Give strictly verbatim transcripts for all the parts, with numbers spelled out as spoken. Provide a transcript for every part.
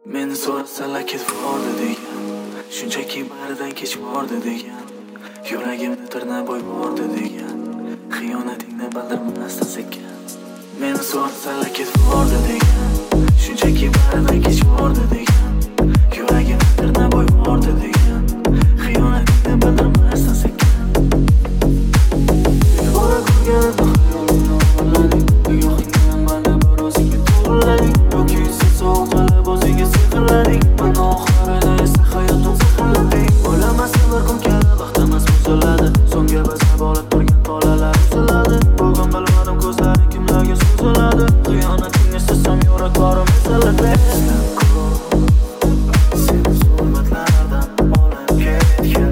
Meni so'rasalar ketib bordi degan, shunchaki baridan kechib bordi degan, yuragimni tirnab bo'y bordi degan, xiyonatingni bildirmasdan sekin. Meni so'rasalar ketib bordi degan, shunchaki baridan kechib bordi degan, yuragimni tirnab bo'y bordi degan, xiyonatingni bildirmasdan sekin. Yora ko'rganimda xayolimni o'g'irlading, yo'qligim mani bir o'zingga to'g'rilading, yoki sen sovuqlab o'zingga sehrlading, mani oxirida esa hayotim zaharlading. O'ylamasdan bir kun kelib baxtimiz buziladi, so'ngga bizga bog'lab turgan tolalar uziladi. Bugun bilmadim ko'zlaring kimlarga so'ziladi, xiyonating istasam yuraklarim eziladi. Seni zulmatlardan olib ketgan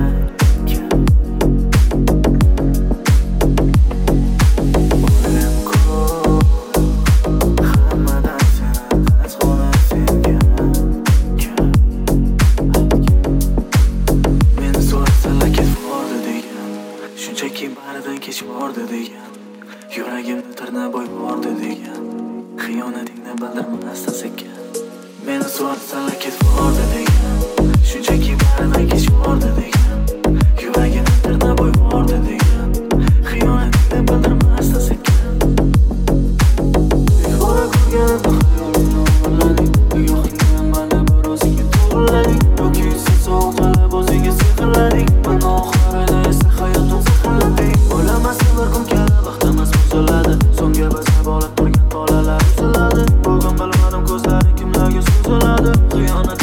shunchaki baridan kechib bordi degan, yuragimni tirnab bo'y bordi degan, xiyonatingni bildirmasdan sekin. Meni so'rasalar ketib bordi degan, shunchaki baridan kechib bordi degan, yuragimni tirnab bo'y bordi degan, xiyonatingni bildirmasdan sekin. Yora ko'rganimda xayolimni o'g'irlading, yo'qligim mani bir o'zingga to'g'rilading, yoki sen sovuqlab o'zingga sehrlading, mani oxirida esa hayotim zaharlading. O'ylamasdan bir kun kelib baxtimiz buziladi, so'ngga bizga bog'lab turgan tolalar uziladi. Bugun bilmadim ko'zlaring kimlarga so'ziladi, xiyonat